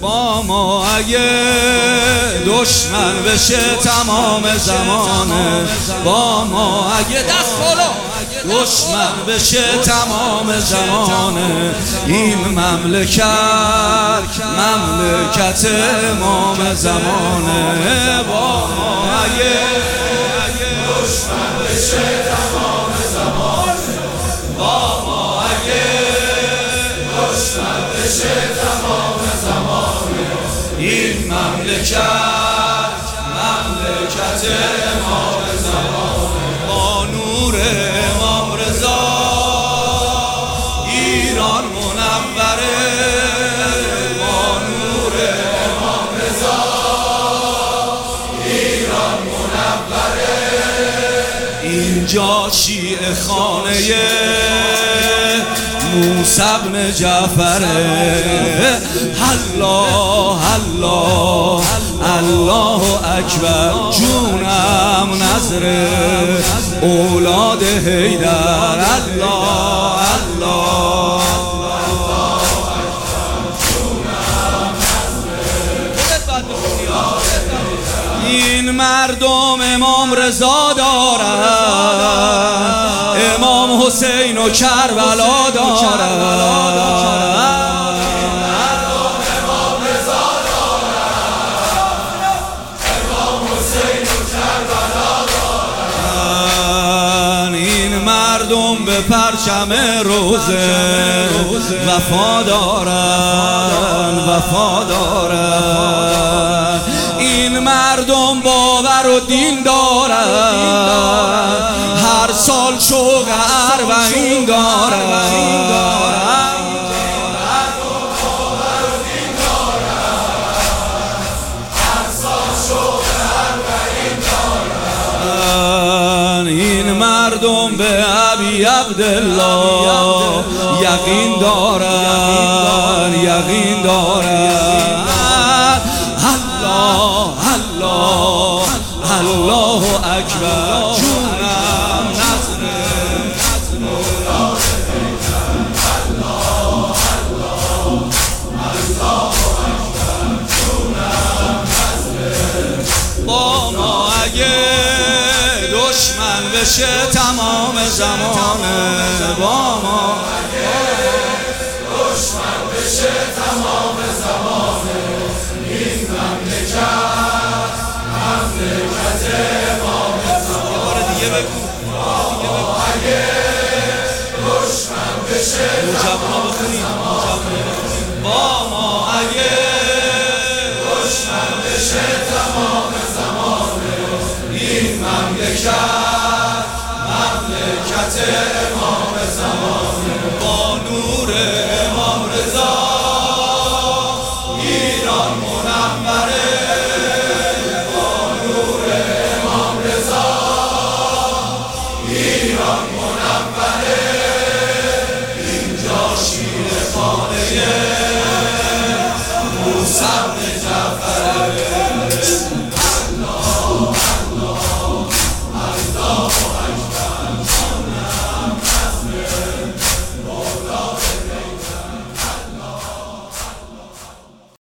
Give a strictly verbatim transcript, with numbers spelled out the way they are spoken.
با ما اگه دشمن بشه تمام زمانه، با ما اگه دست بالا دشمن بشه تمام زمانه، این مملکت مملکت امام زمانه. با ما اگه دشمن بشه تمام زمانه، با ما اگه دشمن بشه تمام زمانه، این مملکت مملکت امام زمانه. با نور امام رضا ایران منوره، با نور امام رضا ایران منوره. اینجا شیعه خانه موسی بن جعفره، الله الله الله اکبر. جونم نظر اولاد حیدر، الله الله این مردم امام رضا دارن، امام حسین و کربلا دارن. مردم به پرچم روزه وفا دارن، وفا دارن. این مردم باور و دین دارن، هر سال شوق اربعین دارن. این مردم به ابی عبدالله یقین دارن، یقین دارن. الله الله الله اکبر. جونم نظر اولاد حیدر، الله الله الله اکبر. جونم نظر. با ما اگه دشمن بشه تمام زمانه، با ما اگه دشمن بشه تمام زمانه، این مملکت مملکت امام زمانه. دیگه بگو با ما اگه دشمن بشه تمام زمانه، با ما اگه دشمن بشه تمام زمانه، این مملکت مملکت امام زمان.